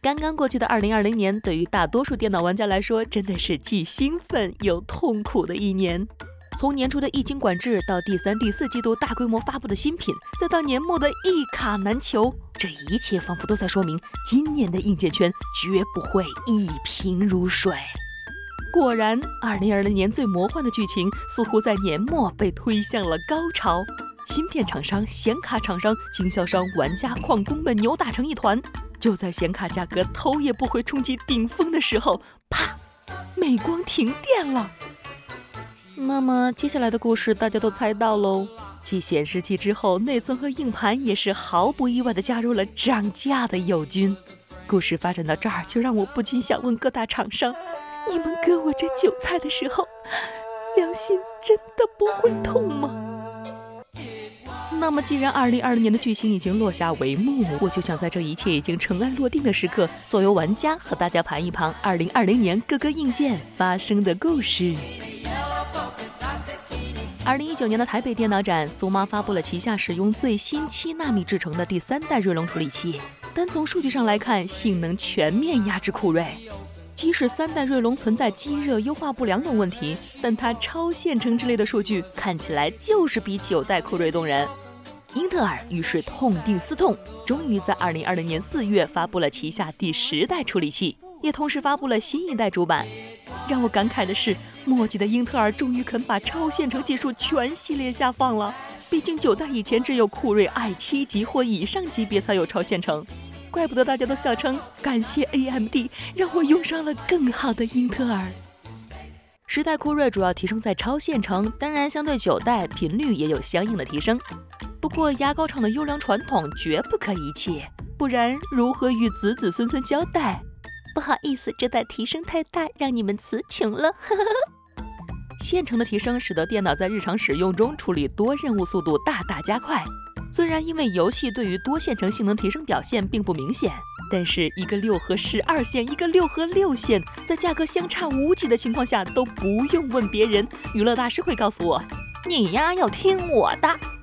刚刚过去的2020年，对于大多数电脑玩家来说，真的是既兴奋又痛苦的一年。从年初的疫情管制，到第3、第4季度大规模发布的新品，再到年末的一卡难求，这一切仿佛都在说明，今年的硬件圈绝不会一平如水。果然，2020年最魔幻的剧情似乎在年末被推向了高潮。芯片厂商、显卡厂商、经销商、玩家、矿工们扭打成一团。就在显卡价格头也不回冲击顶峰的时候，啪，美光停电了。那么接下来的故事大家都猜到喽，继显示器之后，内存和硬盘也是毫不意外地加入了涨价的友军。故事发展到这儿，就让我不禁想问各大厂商，你们割我这韭菜的时候，良心真的不会痛吗？那么既然2020年的剧情已经落下帷幕，我就想在这一切已经尘埃落定的时刻，作为玩家和大家盘一盘2020年各个硬件发生的故事。2019年的台北电脑展，苏妈发布了旗下使用最新7纳米制成的第3代锐龙处理器，单从数据上来看，性能全面压制酷睿。即使3代锐龙存在积热、优化不良等问题，但它超线程之类的数据看起来就是比9代酷睿动人。英特尔于是痛定思痛，终于在2020年4月发布了旗下第10代处理器，也同时发布了新一代主板。让我感慨的是，墨迹的英特尔终于肯把超线程技术全系列下放了。毕竟9代以前只有酷睿 i7 级或以上级别才有超线程，怪不得大家都笑称感谢 AMD 让我用上了更好的英特尔。10代酷睿主要提升在超线程，当然相对9代频率也有相应的提升。不过牙膏厂的优良传统绝不可遗弃，不然如何与子子孙孙交代？不好意思，这代提升太大，让你们词穷了。线程的提升使得电脑在日常使用中处理多任务速度大大加快。虽然因为游戏对于多线程性能提升表现并不明显，但是一个6核12线，一个6核6线，在价格相差无几的情况下，都不用问别人，娱乐大师会告诉我，你呀要听我的。